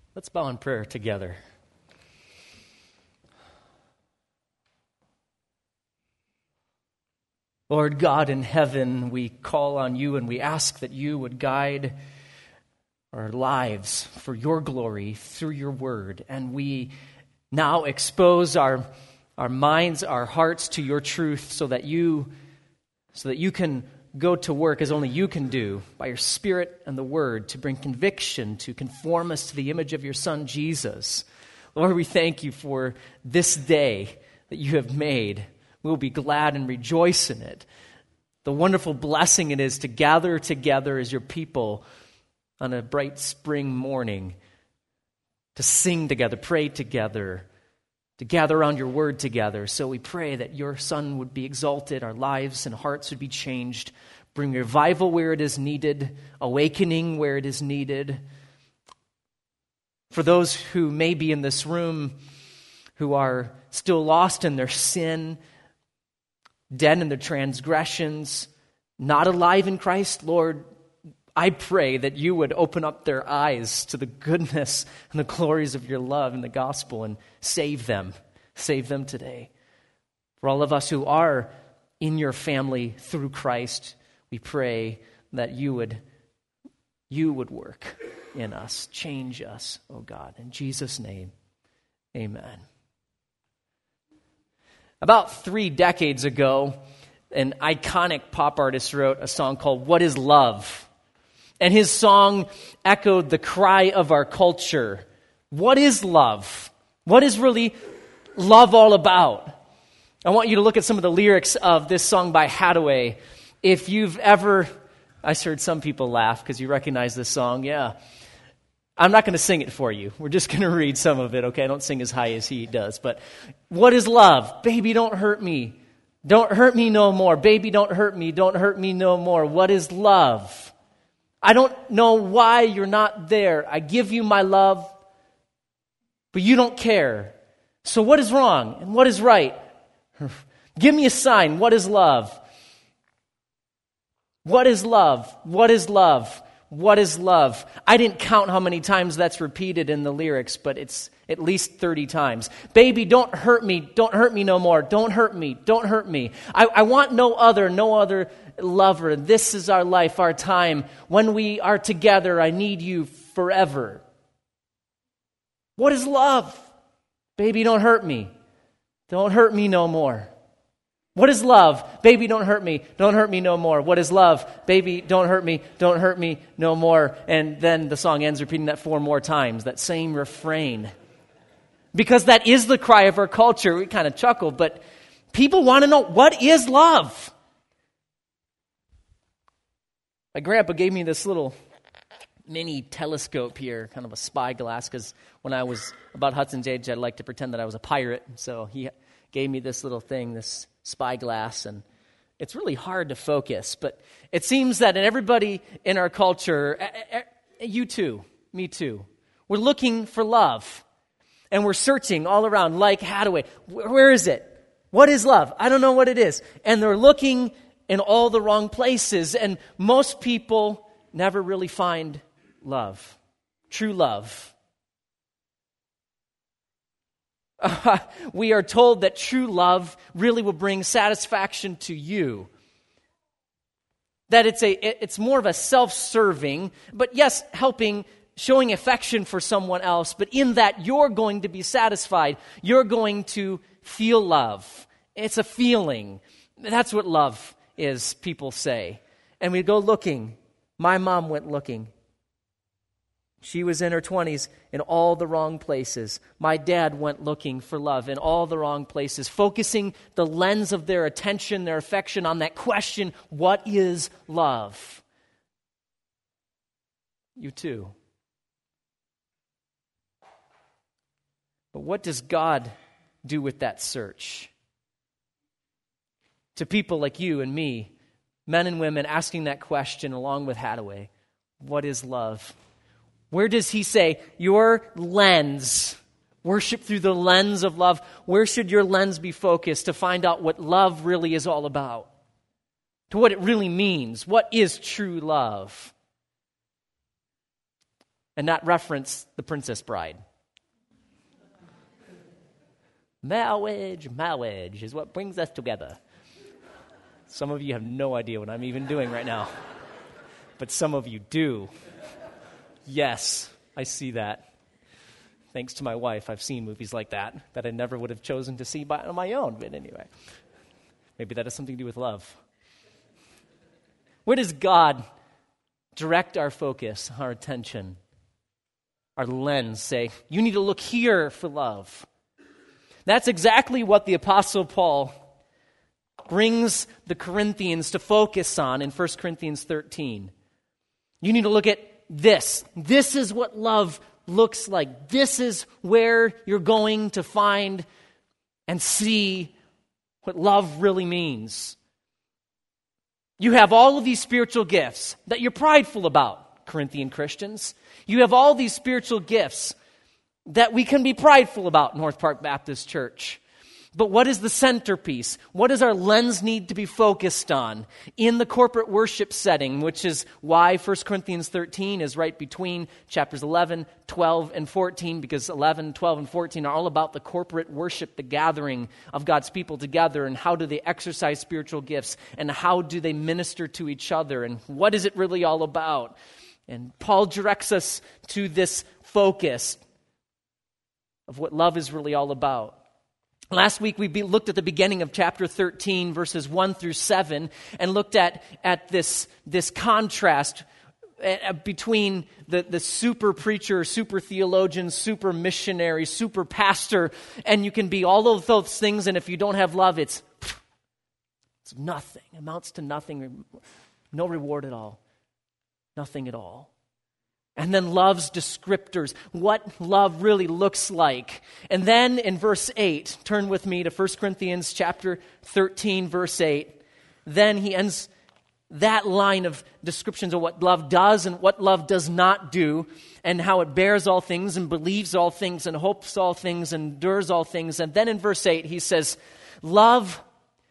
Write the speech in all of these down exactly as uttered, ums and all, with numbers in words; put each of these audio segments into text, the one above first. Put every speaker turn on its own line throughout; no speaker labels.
Let's bow in prayer together. Lord God in heaven, we call on you and we ask that you would guide our lives for your glory through your word. And we now expose our, our minds, our hearts to your truth so that you, so that you can go to work as only you can do by your Spirit and the Word to bring conviction, to conform us to the image of your Son, Jesus. Lord, we thank you for this day that you have made. We'll be glad and rejoice in it. The wonderful blessing it is to gather together as your people on a bright spring morning, to sing together, pray together, to gather around your word together. So we pray that your Son would be exalted, our lives and hearts would be changed, bring revival where it is needed, awakening where it is needed. For those who may be in this room who are still lost in their sin, dead in their transgressions, not alive in Christ, Lord, I pray that you would open up their eyes to the goodness and the glories of your love in the gospel and save them. Save them today. For all of us who are in your family through Christ, we pray that you would, you would work in us, change us, oh God. In Jesus' name, amen. About three decades ago, an iconic pop artist wrote a song called What is Love? And his song echoed the cry of our culture. What is love? What is really love all about? I want you to look at some of the lyrics of this song by Haddaway. If you've ever, I heard some people laugh because you recognize this song. Yeah. I'm not going to sing it for you. We're just going to read some of it, okay? I don't sing as high as he does. But what is love? Baby, don't hurt me. Don't hurt me no more. Baby, don't hurt me. Don't hurt me no more. What is love? I don't know why you're not there. I give you my love, but you don't care. So what is wrong and what is right? Give me a sign. What is love? What is love? What is love? What is love? I didn't count how many times that's repeated in the lyrics, but it's at least thirty times. Baby, don't hurt me. Don't hurt me no more. Don't hurt me. Don't hurt me. I, I want no other, no other lover. This is our life, our time. When we are together, I need you forever. What is love? Baby, don't hurt me. Don't hurt me no more. What is love? Baby, don't hurt me. Don't hurt me no more. What is love? Baby, don't hurt me. Don't hurt me no more. And then the song ends repeating that four more times, that same refrain. Because that is the cry of our culture. We kind of chuckle, but people want to know, what is love? My grandpa gave me this little mini telescope here, kind of a spyglass, because when I was about Hudson's age, I'd like to pretend that I was a pirate. So he gave me this little thing, this spyglass, and it's really hard to focus. But it seems that everybody in our culture, you too, me too, we're looking for love. And we're searching all around like Haddaway. Where is it? What is love? I don't know what it is. And they're looking in all the wrong places. And most people never really find love, true love. Uh, we are told that true love really will bring satisfaction to you. That it's a it's more of a self-serving, but yes, helping, showing affection for someone else, but in that you're going to be satisfied. You're going to feel love. It's a feeling. That's what love is, people say. And we go looking. My mom went looking. She was in her twenties in all the wrong places. My dad went looking for love in all the wrong places, focusing the lens of their attention, their affection on that question, what is love? You too. But what does God do with that search? To people like you and me, men and women asking that question along with Haddaway, what is love? Where does he say, your lens, worship through the lens of love, where should your lens be focused to find out what love really is all about? To what it really means? What is true love? and not reference The Princess Bride. Marriage, marriage is what brings us together. Some of you have no idea what I'm even doing right now, but some of you do. Yes, I see that. Thanks to my wife, I've seen movies like that that I never would have chosen to see by, on my own. But anyway, maybe that has something to do with love. Where does God direct our focus, our attention, our lens? Say, you need to look here for love. That's exactly what the Apostle Paul brings the Corinthians to focus on in First Corinthians thirteen. You need to look at this. This is what love looks like. This is where you're going to find and see what love really means. You have all of these spiritual gifts that you're prideful about, Corinthian Christians. You have all these spiritual gifts that we can be prideful about, North Park Baptist Church. But what is the centerpiece? What does our lens need to be focused on in the corporate worship setting, which is why First Corinthians thirteen is right between chapters eleven, twelve, and fourteen, because eleven, twelve, and fourteen are all about the corporate worship, the gathering of God's people together, and how do they exercise spiritual gifts, and how do they minister to each other, and what is it really all about? And Paul directs us to this focus of what love is really all about. Last week we be, looked at the beginning of chapter thirteen, verses one through seven, and looked at, at this, this contrast uh, between the, the super preacher, super theologian, super missionary, super pastor, and you can be all of those things, and if you don't have love, it's, it's nothing, amounts to nothing, no reward at all, nothing at all. And then love's descriptors, what love really looks like. And then in verse eight, turn with me to First Corinthians chapter thirteen, verse eight. Then he ends that line of descriptions of what love does and what love does not do, and how it bears all things and believes all things and hopes all things and endures all things. And then in verse eight, he says, love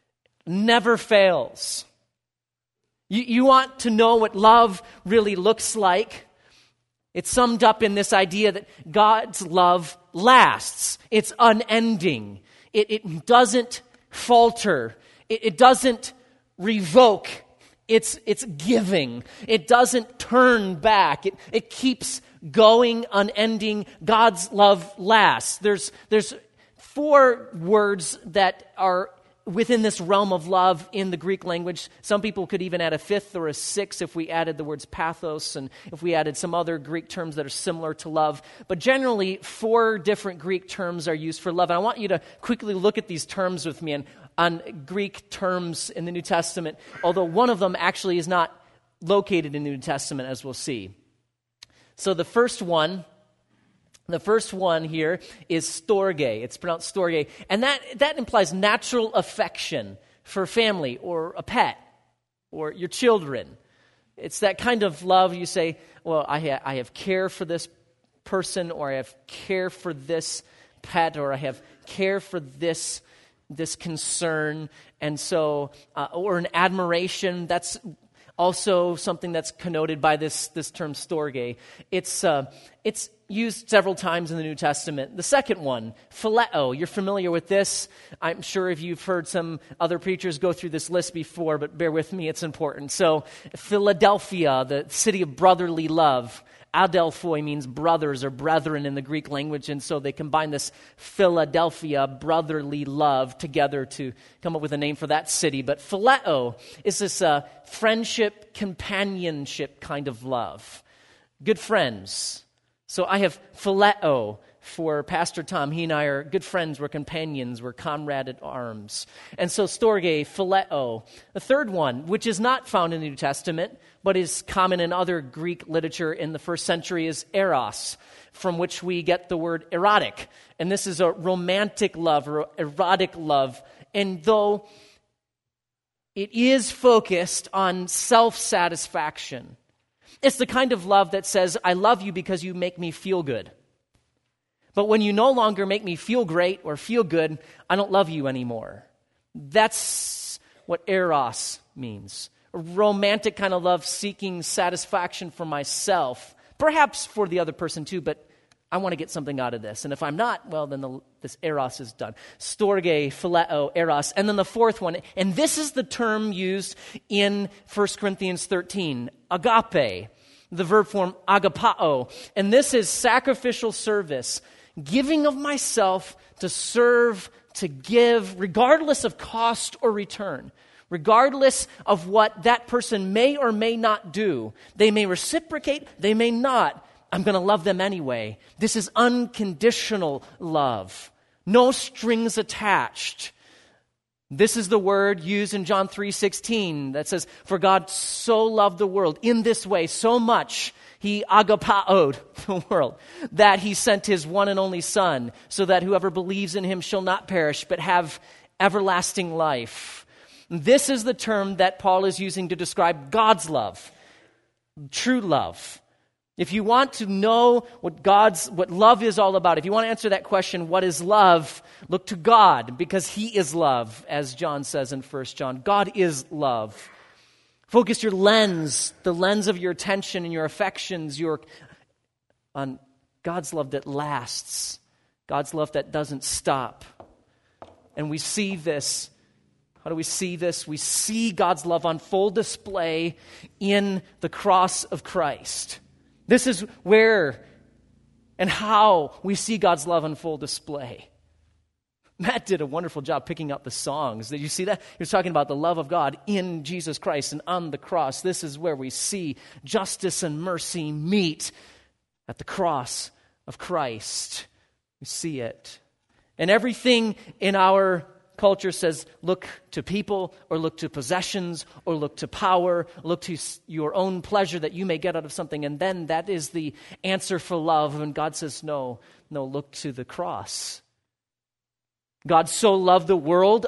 never fails. You, you want to know what love really looks like? It's summed up in this idea that God's love lasts. It's unending. It, it doesn't falter. It, it doesn't revoke. It's, it's giving. It doesn't turn back. It, it keeps going, unending. God's love lasts. There's, there's four words that are within this realm of love in the Greek language. Some people could even add a fifth or a sixth if we added the words pathos and if we added some other Greek terms that are similar to love. But generally, four different Greek terms are used for love. And I want you to quickly look at these terms with me and on Greek terms in the New Testament, although one of them actually is not located in the New Testament, as we'll see. So the first one The first one here is storge. It's pronounced storge. And that, that implies natural affection for family or a pet or your children. It's that kind of love you say, well, I, ha- I have care for this person, or I have care for this pet, or I have care for this, this concern. And so, uh, or an admiration, that's also something that's connoted by this, this term storge. It's, uh, it's used several times in the New Testament. The second one, phileo. You're familiar with this. I'm sure if you've heard some other preachers go through this list before, but bear with me, it's important. So, Philadelphia, the city of brotherly love. Adelphoi means brothers or brethren in the Greek language, and so they combine this Philadelphia, brotherly love, together to come up with a name for that city. But phileo is this uh, friendship, companionship kind of love. Good friends. So I have phileo for Pastor Tom. He and I are good friends. We're companions. We're comrade at arms. And so storge, phileo. The third one, which is not found in the New Testament, but is common in other Greek literature in the first century, is eros, from which we get the word erotic. And this is a romantic love, or erotic love. And though it is focused on self-satisfaction, it's the kind of love that says, I love you because you make me feel good. But when you no longer make me feel great or feel good, I don't love you anymore. That's what eros means. A romantic kind of love seeking satisfaction for myself, Perhaps for the other person too, but I want to get something out of this. And if I'm not, well, then the, this eros is done. Storge, phileo, eros. And then the fourth one, and this is the term used in First Corinthians thirteen, agape, the verb form agapao. And this is sacrificial service, giving of myself to serve, to give, regardless of cost or return. Regardless of what that person may or may not do. They may reciprocate, they may not. I'm going to love them anyway. This is unconditional love. No strings attached. This is the word used in John three sixteen that says, for God so loved the world in this way, so much, he agapaoed the world, that he sent his one and only Son, so that whoever believes in him shall not perish, but have everlasting life. This is the term that Paul is using to describe God's love, true love. If you want to know what God's, what love is all about, if you want to answer that question, what is love? Look to God, because he is love, as John says in First John. God is love. Focus your lens, the lens of your attention and your affections, your on God's love that lasts, God's love that doesn't stop. And we see this. How do we see this? We see God's love on full display in the cross of Christ. This is where and how we see God's love on full display. Matt did a wonderful job picking up the songs. Did you see that? He was talking about the love of God in Jesus Christ and on the cross. This is where we see justice and mercy meet at the cross of Christ. We see it. And everything in our culture says, look to people, or look to possessions, or look to power, look to your own pleasure that you may get out of something, and then that is the answer for love. And God says, no, no, look to the cross. God so loved the world,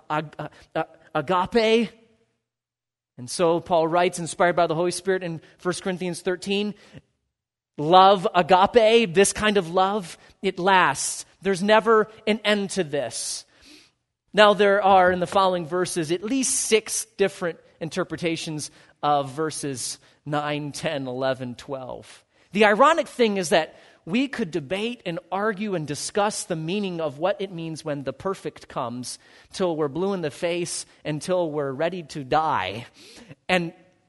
agape. And so Paul writes, inspired by the Holy Spirit in First Corinthians thirteen, love, agape, this kind of love, it lasts. There's never an end to this. Now, there are, in the following verses, at least six different interpretations of verses nine, ten, eleven, twelve. The ironic thing is that we could debate and argue and discuss the meaning of what it means when the perfect comes till we're blue in the face, until we're ready to die, and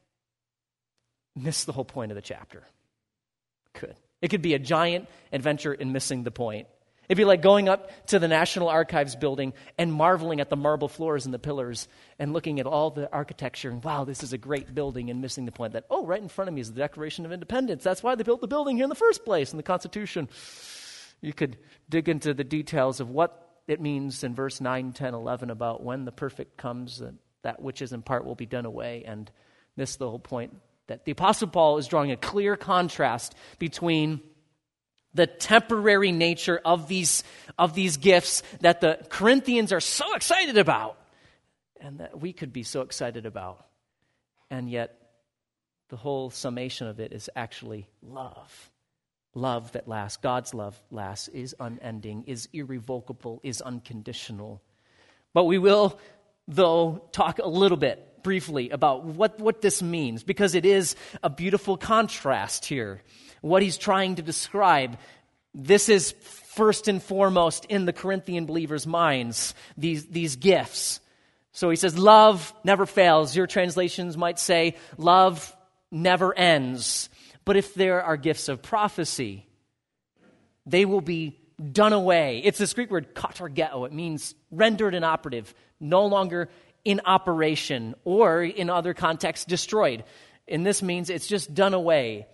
miss the whole point of the chapter. Could. It could be a giant adventure in missing the point. It'd be like going up to the National Archives building and marveling at the marble floors and the pillars and looking at all the architecture and, wow, this is a great building, and missing the point that, oh, right in front of me is the Declaration of Independence. That's why they built the building here in the first place, and the Constitution. You could dig into the details of what it means in verse nine, ten, eleven about when the perfect comes, and that which is in part will be done away, and miss the whole point that the Apostle Paul is drawing a clear contrast between the temporary nature of these, of these gifts that the Corinthians are so excited about, and that we could be so excited about. And yet, the whole summation of it is actually love. Love that lasts. God's love lasts, is unending, is irrevocable, is unconditional. But we will, though, talk a little bit, briefly, about what, what this means, because it is a beautiful contrast here. What he's trying to describe, this is first and foremost in the Corinthian believers' minds, these, these gifts. So he says, love never fails. Your translations might say, love never ends. But if there are gifts of prophecy, they will be done away. It's this Greek word, katargeo. It means rendered inoperative, no longer in operation, or in other contexts, destroyed. And this means it's just done away.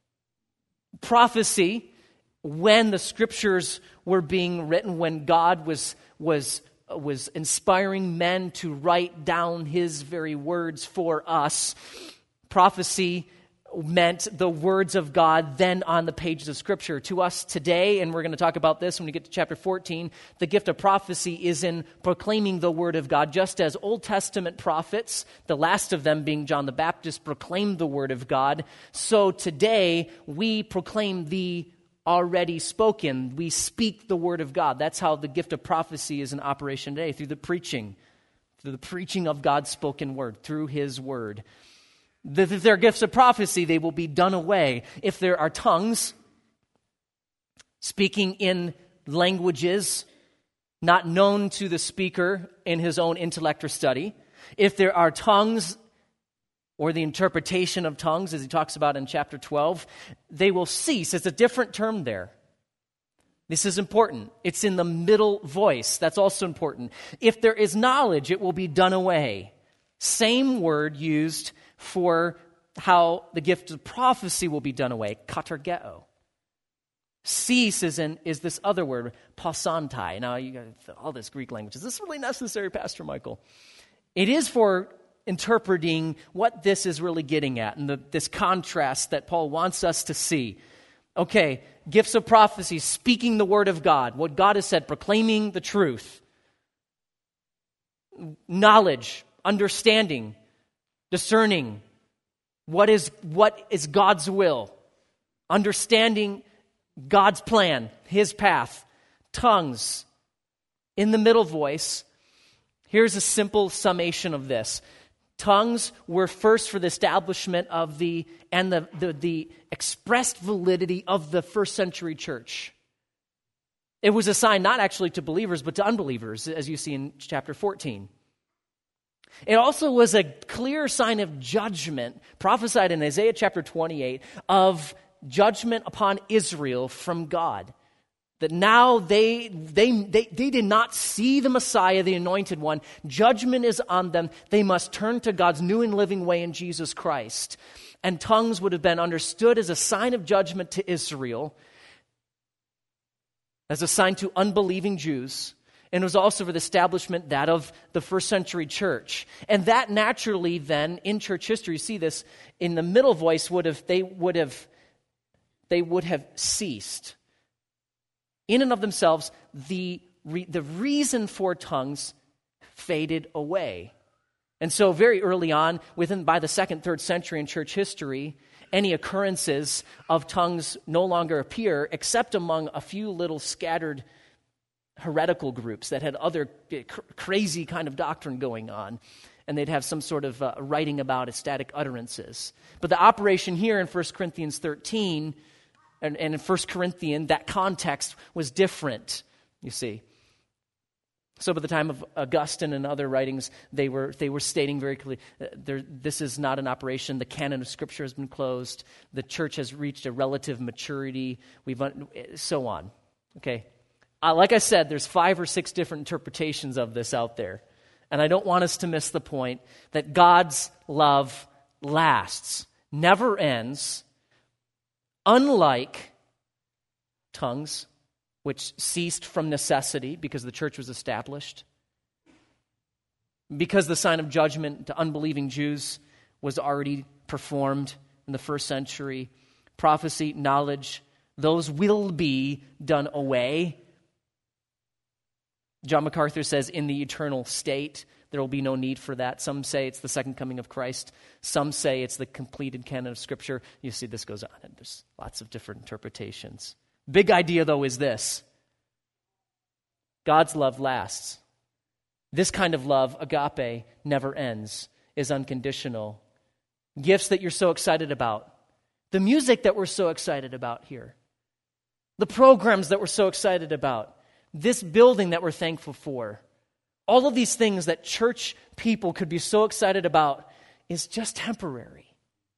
Prophecy, when the scriptures were being written, when God was was was inspiring men to write down his very words for us, prophecy meant the words of God then on the pages of Scripture. To us today, and we're going to talk about this when we get to chapter fourteen, the gift of prophecy is in proclaiming the Word of God, just as Old Testament prophets, the last of them being John the Baptist, proclaimed the Word of God. So today, we proclaim the already spoken. We speak the Word of God. That's how the gift of prophecy is in operation today, through the preaching, through the preaching of God's spoken Word, through His Word. If there are gifts of prophecy, they will be done away. If there are tongues, speaking in languages not known to the speaker in his own intellect or study, if there are tongues or the interpretation of tongues, as he talks about in chapter twelve, they will cease. It's a different term there. This is important. It's in the middle voice. That's also important. If there is knowledge, it will be done away. Same word used for how the gift of prophecy will be done away, katargeo. Cease is, in, is this other word, pausantai. Now, you got all this Greek language. Is this really necessary, Pastor Michael? It is for interpreting what this is really getting at and the, this contrast that Paul wants us to see. Okay, gifts of prophecy, speaking the word of God, what God has said, proclaiming the truth. Knowledge, understanding, discerning what is what is God's will, understanding God's plan, his path, tongues. In the middle voice, here's a simple summation of this. Tongues were first for the establishment of the, and the, the, the expressed validity of the first century church. It was assigned not actually to believers, but to unbelievers, as you see in chapter fourteen. It also was a clear sign of judgment, prophesied in Isaiah chapter twenty-eight, of judgment upon Israel from God. That now they, they, they, they did not see the Messiah, the Anointed One. Judgment is on them. They must turn to God's new and living way in Jesus Christ. And tongues would have been understood as a sign of judgment to Israel, as a sign to unbelieving Jews. And it was also for the establishment that of the first century church. And that naturally then, in church history, you see this, in the middle voice, would have they would have they would have ceased. In and of themselves, the, re, the reason for tongues faded away. And so very early on, within by the second, third century in church history, any occurrences of tongues no longer appear except among a few little scattered heretical groups that had other cr- crazy kind of doctrine going on. And they'd have some sort of uh, writing about ecstatic utterances. But the operation here in First Corinthians thirteen, and, and in First Corinthians, that context was different, you see. So by the time of Augustine and other writings, they were they were stating very clearly, uh, this is not an operation. The canon of Scripture has been closed. The church has reached a relative maturity. We've so on. Okay, uh, like I said, there's five or six different interpretations of this out there, and I don't want us to miss the point that God's love lasts, never ends, unlike tongues, which ceased from necessity because the church was established, because the sign of judgment to unbelieving Jews was already performed in the first century. Prophecy, knowledge, those will be done away. John MacArthur says, in the eternal state, there will be no need for that. Some say it's the second coming of Christ. Some say it's the completed canon of Scripture. You see, this goes on, and there's lots of different interpretations. Big idea, though, is this. God's love lasts. This kind of love, agape, never ends, is unconditional. Gifts that you're so excited about. The music that we're so excited about here. The programs that we're so excited about. This building that we're thankful for. All of these things that church people could be so excited about is just temporary.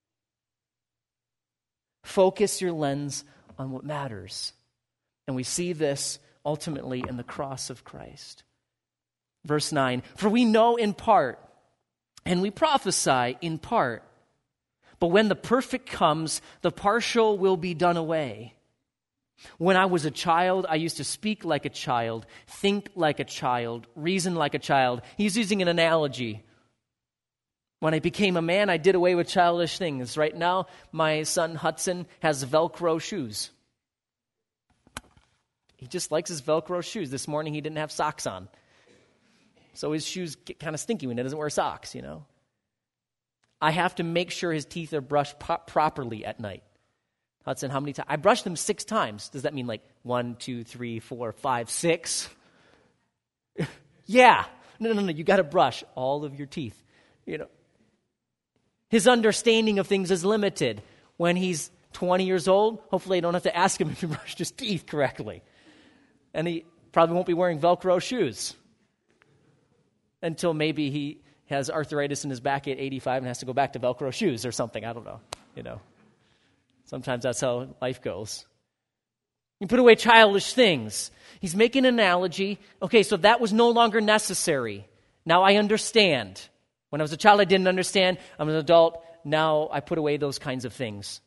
Focus your lens on what matters. And we see this ultimately in the cross of Christ. Verse nine, for we know in part, and we prophesy in part, but when the perfect comes, the partial will be done away. When I was a child, I used to speak like a child, think like a child, reason like a child. He's using an analogy. When I became a man, I did away with childish things. Right now, my son Hudson has Velcro shoes. He just likes his Velcro shoes. This morning, he didn't have socks on. So his shoes get kind of stinky when he doesn't wear socks, you know. I have to make sure his teeth are brushed po- properly at night. Hudson, how many times? I brushed them six times. Does that mean like one, two, three, four, five, six? Yeah. No, no, no. You got to brush all of your teeth. You know. His understanding of things is limited. When he's twenty years old, hopefully I don't have to ask him if he brushed his teeth correctly. And he probably won't be wearing Velcro shoes until maybe he has arthritis in his back at eighty-five and has to go back to Velcro shoes or something. I don't know. You know, sometimes that's how life goes. You put away childish things. He's making an analogy. Okay, so that was no longer necessary. Now I understand. When I was a child, I didn't understand. I'm an adult. Now I put away those kinds of things.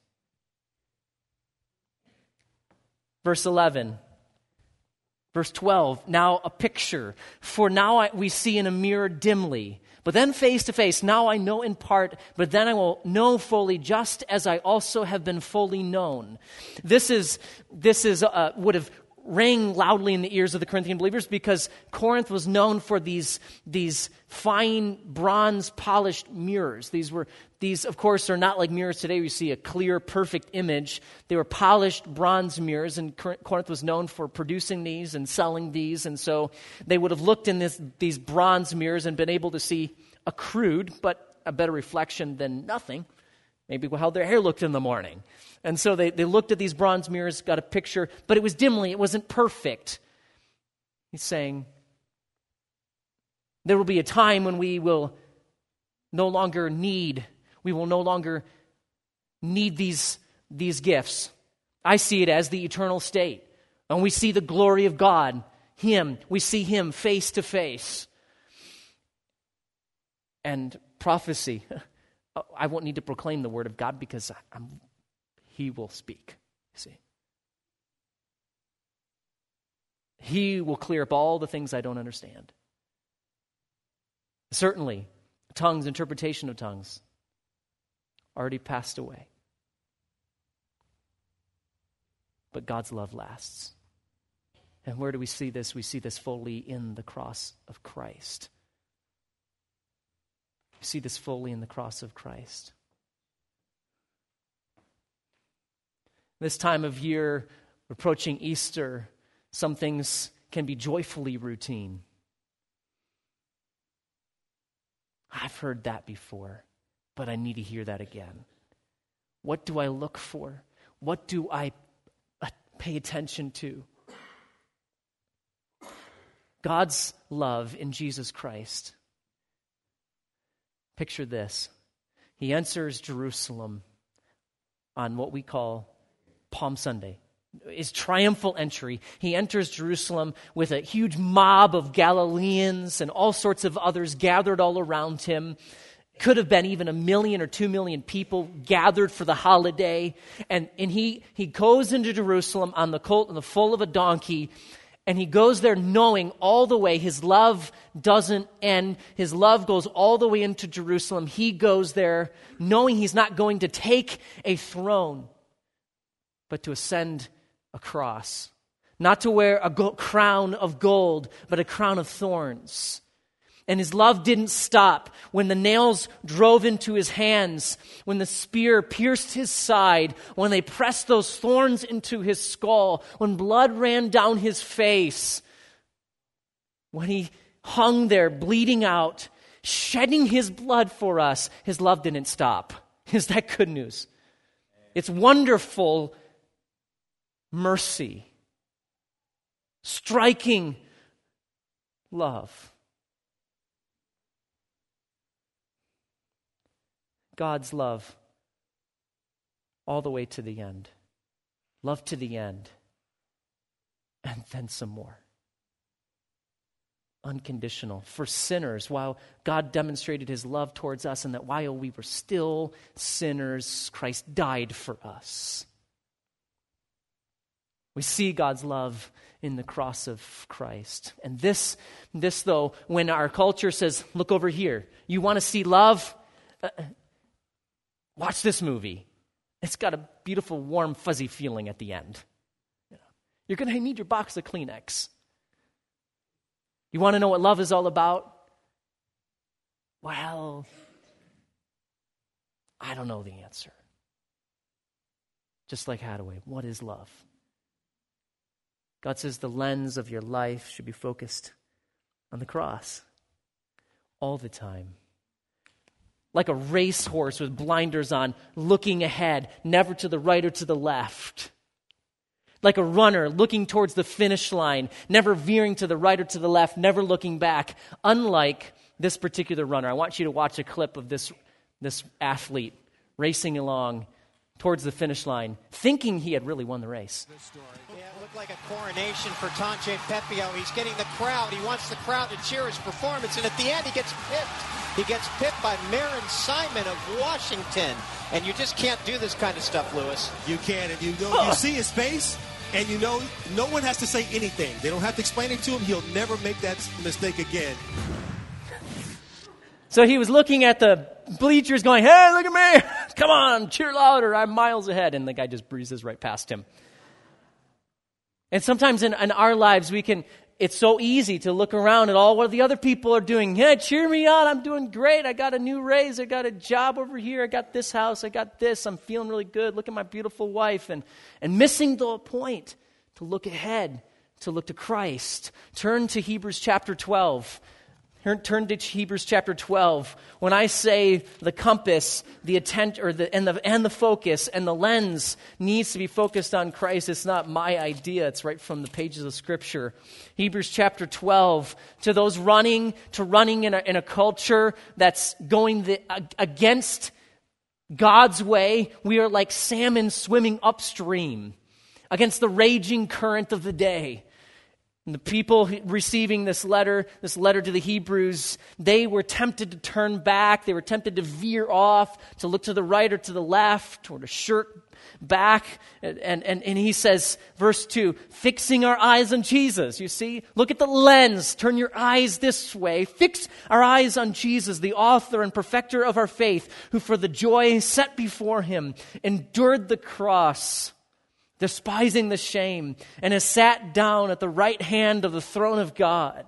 Verse eleven. Verse twelve, now a picture. For now I, we see in a mirror dimly, but then face to face. Now I know in part, but then I will know fully, just as I also have been fully known. This is this is uh, would have rang loudly in the ears of the Corinthian believers because Corinth was known for these these fine bronze polished mirrors. These were these, of course, are not like mirrors today. You see a clear, perfect image. They were polished bronze mirrors, and Corinth was known for producing these and selling these. And so they would have looked in this, these bronze mirrors and been able to see a crude, but a better reflection than nothing. Maybe how their hair looked in the morning. And so they, they looked at these bronze mirrors, got a picture, but it was dimly, it wasn't perfect. He's saying, there will be a time when we will no longer need, we will no longer need these, these gifts. I see it as the eternal state. And we see the glory of God, Him. We see Him face to face. And prophecy. I won't need to proclaim the word of God because I'm, He will speak. See, He will clear up all the things I don't understand. Certainly, tongues, interpretation of tongues, already passed away. But God's love lasts. And where do we see this? We see this fully in the cross of Christ. We see this fully in the cross of Christ. This time of year, approaching Easter, some things can be joyfully routine. I've heard that before, but I need to hear that again. What do I look for? What do I pay attention to? God's love in Jesus Christ. Picture this. He enters Jerusalem on what we call Palm Sunday. His triumphal entry. He enters Jerusalem with a huge mob of Galileans and all sorts of others gathered all around him. Could have been even a million or two million people gathered for the holiday. And, and he, he goes into Jerusalem on the colt and the foal of a donkey. And he goes there knowing all the way his love doesn't end. His love goes all the way into Jerusalem. He goes there knowing he's not going to take a throne, but to ascend a cross. Not to wear a go- crown of gold, but a crown of thorns. And his love didn't stop when the nails drove into his hands, when the spear pierced his side, when they pressed those thorns into his skull, when blood ran down his face, when he hung there bleeding out, shedding his blood for us. His love didn't stop. Is that good news? It's wonderful mercy, striking love. God's love all the way to the end. Love to the end. And then some more. Unconditional. For sinners, while God demonstrated His love towards us, and that while we were still sinners, Christ died for us. We see God's love in the cross of Christ. And this, this though, when our culture says, look over here, you want to see love? Uh, watch this movie. It's got a beautiful, warm, fuzzy feeling at the end. You're going to need your box of Kleenex. You want to know what love is all about? Well, I don't know the answer. Just like Hathaway, what is love? God says the lens of your life should be focused on the cross all the time. like a racehorse with blinders on, looking ahead, never to the right or to the left. Like a runner looking towards the finish line, never veering to the right or to the left, never looking back. Unlike this particular runner, I want you to watch a clip of this, this athlete racing along towards the finish line, thinking he had really won the race.
Yeah, it looked like a coronation for Tonje Pepio. He's getting the crowd. He wants the crowd to cheer his performance, and at the end he gets pipped. He gets pipped by Marin Simon of Washington. And you just can't do this kind of stuff, Lewis.
You can, and you know, you see his face, and you know no one has to say anything. They don't have to explain it to him. He'll never make that mistake again.
So he was looking at the bleachers going, hey, look at me. Come on, cheer louder. I'm miles ahead. And the guy just breezes right past him. And sometimes in, in our lives, we can, it's so easy to look around at all what the other people are doing. Yeah, cheer me on. I'm doing great. I got a new raise. I got a job over here. I got this house. I got this. I'm feeling really good. Look at my beautiful wife. And, and missing the point to look ahead, to look to Christ. Turn to Hebrews chapter twelve. Turn to Hebrews chapter twelve. When I say the compass, the attent, or the and the and the focus and the lens needs to be focused on Christ, it's not my idea. It's right from the pages of Scripture. Hebrews chapter twelve. To those running, to running in a in a culture that's going the, against God's way, we are like salmon swimming upstream against the raging current of the day. And the people receiving this letter, this letter to the Hebrews, they were tempted to turn back. They were tempted to veer off, to look to the right or to the left, or to shirk back. And, and, and he says, verse two, fixing our eyes on Jesus. You see, look at the lens. Turn your eyes this way. Fix our eyes on Jesus, the author and perfecter of our faith, who for the joy set before him endured the cross, despising the shame, and has sat down at the right hand of the throne of God.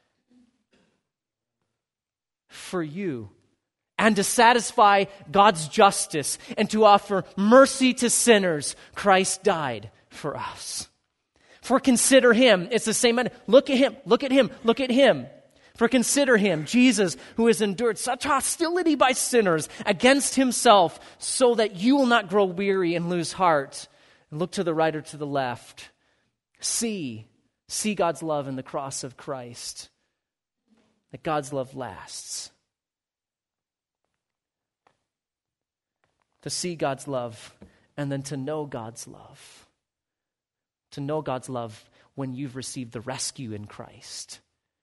For you, and to satisfy God's justice, and to offer mercy to sinners, Christ died for us. For consider him, it's the same, look at him, look at him, look at him. For consider him, Jesus, who has endured such hostility by sinners against himself, so that you will not grow weary and lose heart. Look to the right or to the left. See, see God's love in the cross of Christ. That God's love lasts. To see God's love and then to know God's love. To know God's love when you've received the rescue in Christ.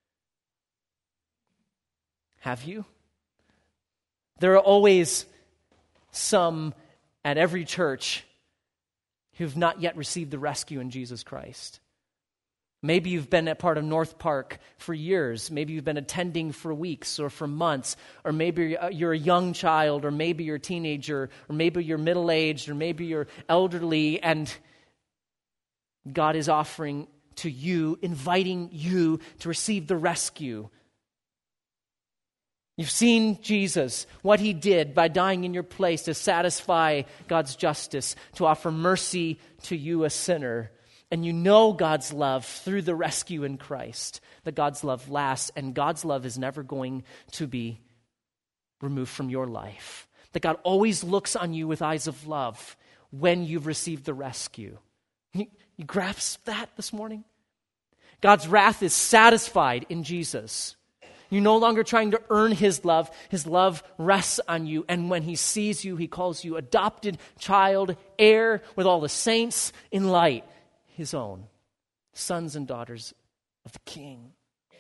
Have you? There are always some at every church who've not yet received the rescue in Jesus Christ. Maybe you've been a part of North Park for years. Maybe you've been attending for weeks or for months. Or maybe you're a young child, or maybe you're a teenager, or maybe you're middle-aged, or maybe you're elderly, and God is offering to you, inviting you to receive the rescue. You've seen Jesus, what he did by dying in your place to satisfy God's justice, to offer mercy to you, a sinner. And you know God's love through the rescue in Christ, that God's love lasts, and God's love is never going to be removed from your life. That God always looks on you with eyes of love when you've received the rescue. You, you grasp that this morning? God's wrath is satisfied in Jesus. You're no longer trying to earn his love. His love rests on you. And when he sees you, he calls you adopted child, heir with all the saints in light, his own, sons and daughters of the King.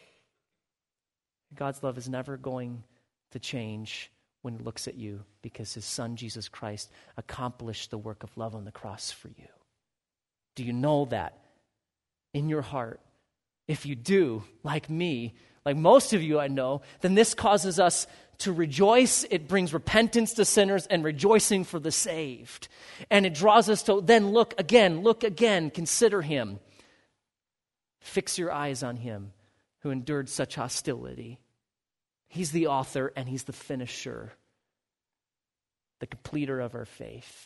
God's love is never going to change when he looks at you, because his son, Jesus Christ, accomplished the work of love on the cross for you. Do you know that in your heart? If you do, like me, like most of you I know, then this causes us to rejoice. It brings repentance to sinners and rejoicing for the saved. And it draws us to then look again, look again, consider him. Fix your eyes on him who endured such hostility. He's the author and he's the finisher, the completer of our faith.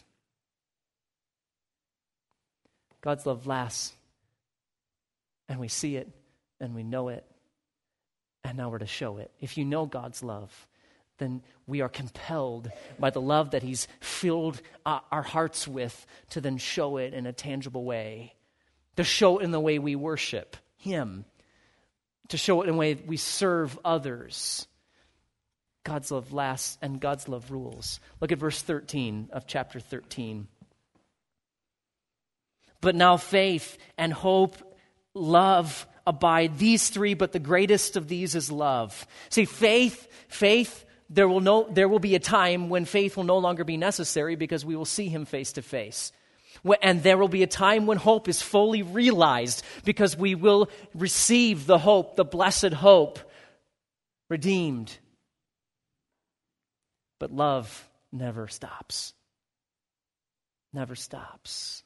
God's love lasts, and we see it, and we know it. And now we're to show it. If you know God's love, then we are compelled by the love that he's filled uh, our hearts with to then show it in a tangible way, to show it in the way we worship him, to show it in the way we serve others. God's love lasts and God's love rules. Look at verse thirteen of chapter thirteen. But now faith and hope, love abide, these three, but the greatest of these is love. See, faith, faith, there will no, there will be a time when faith will no longer be necessary because we will see him face to face. And there will be a time when hope is fully realized because we will receive the hope, the blessed hope, redeemed. But love never stops. Never stops.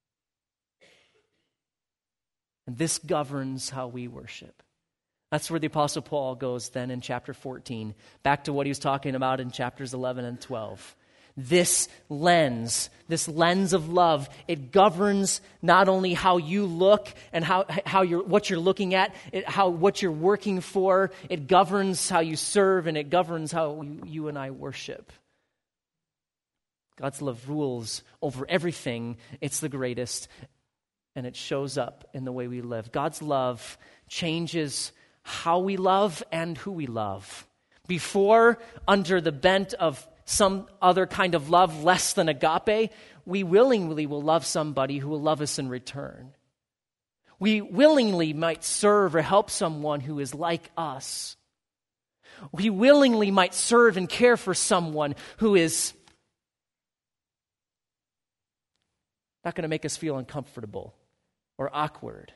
And this governs how we worship. That's where the Apostle Paul goes then in chapter fourteen, back to what he was talking about in chapters eleven and twelve. This lens, this lens of love, it governs not only how you look and how, how you're, what you're looking at, it, how what you're working for, it governs how you serve, and it governs how you, you and I worship. God's love rules over everything. It's the greatest. And it shows up in the way we live. God's love changes how we love and who we love. Before, under the bent of some other kind of love less than agape, we willingly will love somebody who will love us in return. We willingly might serve or help someone who is like us. We willingly might serve and care for someone who is not going to make us feel uncomfortable or awkward,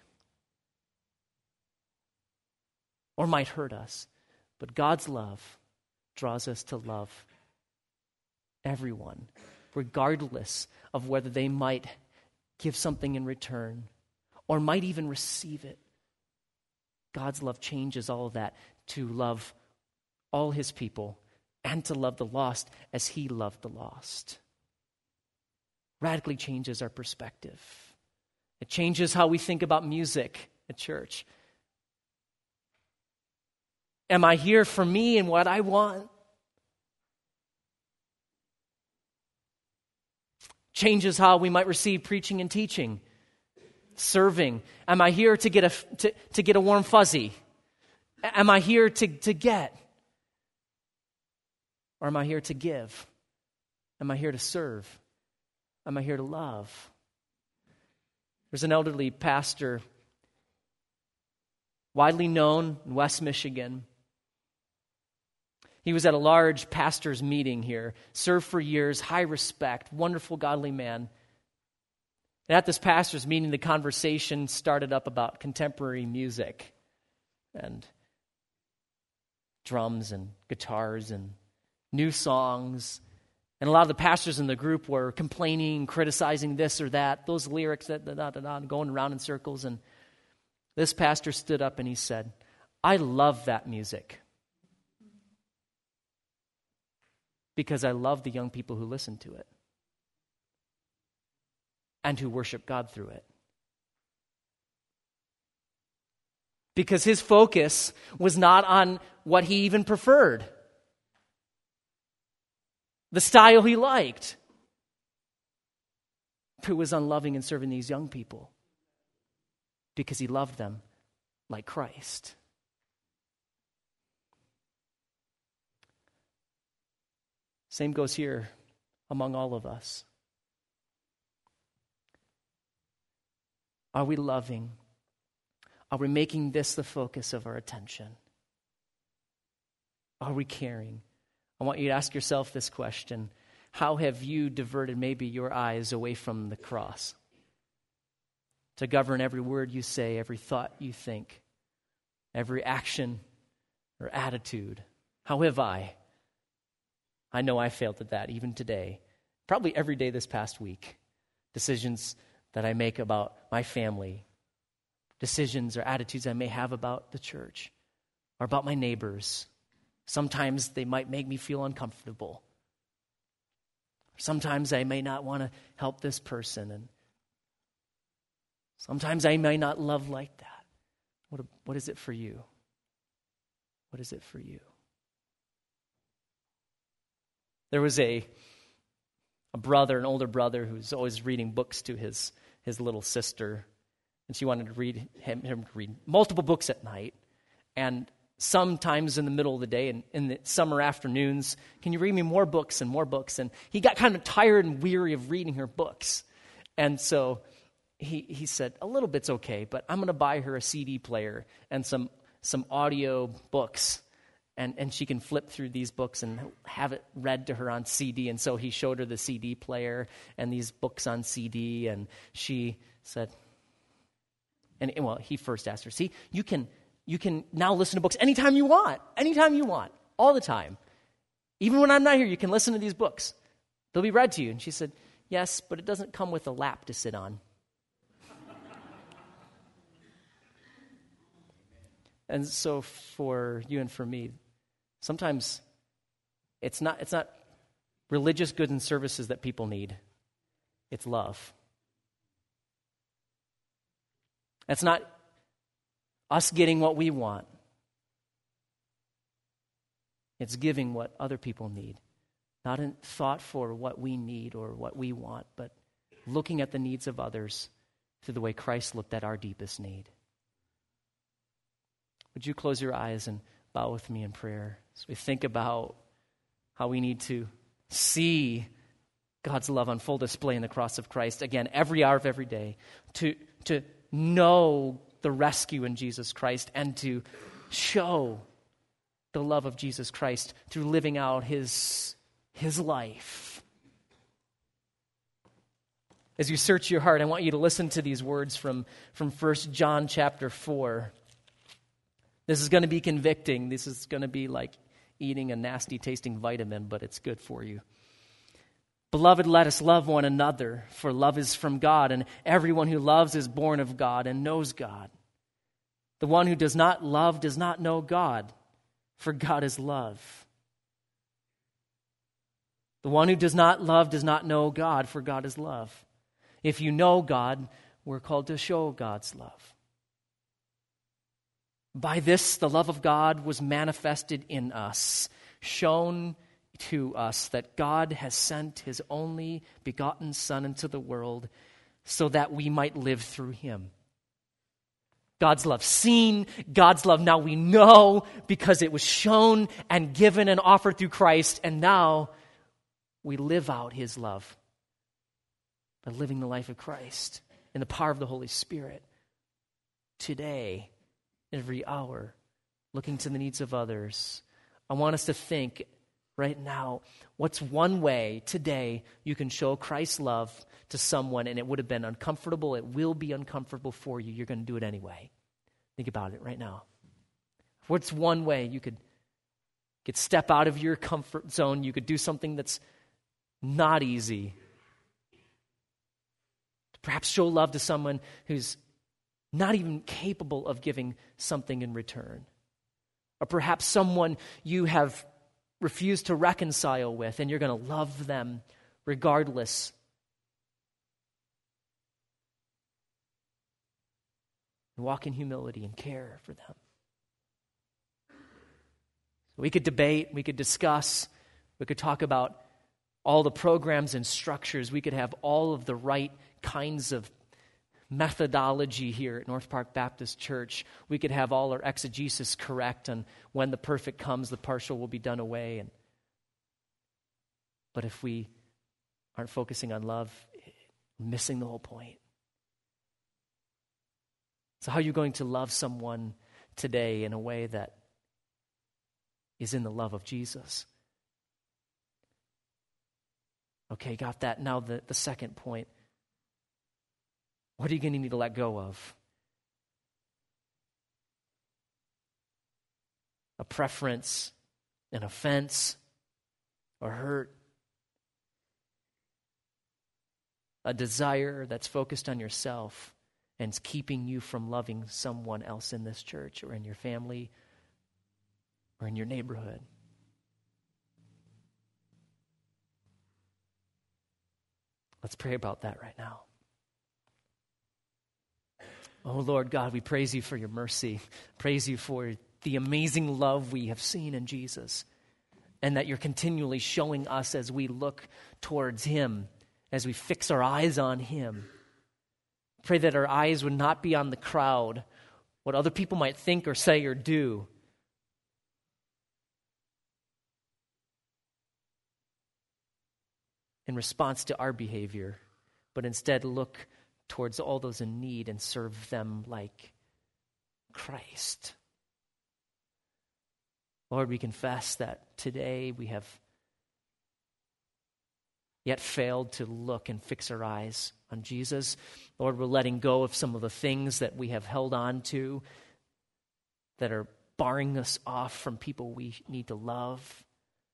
or might hurt us. But God's love draws us to love everyone, regardless of whether they might give something in return or might even receive it. God's love changes all of that to love all his people and to love the lost as he loved the lost. Radically changes our perspective. It changes how we think about music at church. Am I here for me and what I want? Changes how we might receive preaching and teaching, serving. Am I here to get a to, to get a warm fuzzy? Am I here to, to get? Or am I here to give? Am I here to serve? Am I here to love? There's an elderly pastor, widely known in West Michigan. He was at a large pastor's meeting here, served for years, high respect, wonderful, godly man. And at this pastor's meeting, the conversation started up about contemporary music and drums and guitars and new songs. And a lot of the pastors in the group were complaining, criticizing this or that, those lyrics, that, da, da, da, da, going around in circles. And this pastor stood up and he said, I love that music because I love the young people who listen to it and who worship God through it. Because his focus was not on what he even preferred, the style he liked, who was unloving and serving these young people because he loved them like Christ. Same goes here among all of us. Are we loving? Are we making this the focus of our attention? Are we caring? I want you to ask yourself this question. How have you diverted maybe your eyes away from the cross to govern every word you say, every thought you think, every action or attitude? How have I? I know I failed at that even today, probably every day this past week. Decisions that I make about my family, decisions or attitudes I may have about the church or about my neighbors. Sometimes they might make me feel uncomfortable. Sometimes I may not want to help this person, and sometimes I may not love like that. What, what is it for you? What is it for you? There was a a brother, an older brother, who's always reading books to his, his little sister. And she wanted to read him, him read multiple books at night. And sometimes in the middle of the day, and in the summer afternoons, can you read me more books and more books? And he got kind of tired and weary of reading her books. And so he he said, a little bit's okay, but I'm going to buy her a C D player and some some audio books. And, and she can flip through these books and have it read to her on C D. And so he showed her the C D player and these books on C D. And she said, and well, he first asked her, see, you can you can now listen to books anytime you want, anytime you want, all the time. Even when I'm not here, you can listen to these books. They'll be read to you. And she said, yes, but it doesn't come with a lap to sit on. And so for you and for me, sometimes it's not it's not religious goods and services that people need. It's love. It's not us getting what we want. It's giving what other people need. Not in thought for what we need or what we want, but looking at the needs of others through the way Christ looked at our deepest need. Would you close your eyes and bow with me in prayer as we think about how we need to see God's love on full display in the cross of Christ, again, every hour of every day, to, to know the rescue in Jesus Christ and to show the love of Jesus Christ through living out his, his life. As you search your heart, I want you to listen to these words from, from First John chapter four. This is going to be convicting. This is going to be like eating a nasty tasting vitamin, but it's good for you. Beloved, let us love one another, for love is from God, and everyone who loves is born of God and knows God. The one who does not love does not know God, for God is love. The one who does not love does not know God, for God is love. If you know God, we're called to show God's love. By this, the love of God was manifested in us, shown to us that God has sent his only begotten Son into the world so that we might live through him. God's love seen, God's love now we know because it was shown and given and offered through Christ, and now we live out his love by living the life of Christ in the power of the Holy Spirit today. Every hour, looking to the needs of others. I want us to think right now, what's one way today you can show Christ's love to someone, and it would have been uncomfortable, it will be uncomfortable for you, you're going to do it anyway. Think about it right now. What's one way you could, could step out of your comfort zone, you could do something that's not easy. Perhaps show love to someone who's not even capable of giving something in return. Or perhaps someone you have refused to reconcile with, and you're going to love them regardless. And walk in humility and care for them. We could debate, we could discuss, we could talk about all the programs and structures. We could have all of the right kinds of methodology here at North Park Baptist Church. We could have all our exegesis correct, and when the perfect comes, the partial will be done away. And but if we aren't focusing on love, we're missing the whole point. So how are you going to love someone today in a way that is in the love of Jesus? Okay, got that. Now the, the second point. What are you going to need to let go of? A preference, an offense, or hurt. A desire that's focused on yourself and is keeping you from loving someone else in this church or in your family or in your neighborhood. Let's pray about that right now. Oh, Lord God, we praise you for your mercy. Praise you for the amazing love we have seen in Jesus. and that you're continually showing us as we look towards him, as we fix our eyes on him. Pray that our eyes would not be on the crowd, what other people might think or say or do. In response to our behavior, but instead look towards all those in need and serve them like Christ. Lord, we confess that today we have yet failed to look and fix our eyes on Jesus. Lord, we're letting go of some of the things that we have held on to that are barring us off from people we need to love.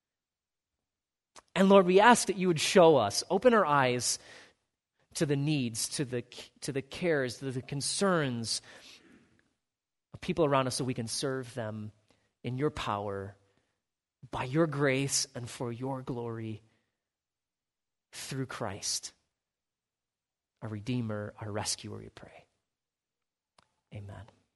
And Lord, we ask that you would show us, open our eyes to the needs, to the to the cares, to the concerns of people around us so we can serve them in your power, by your grace and for your glory through Christ, our Redeemer, our Rescuer, we pray. Amen.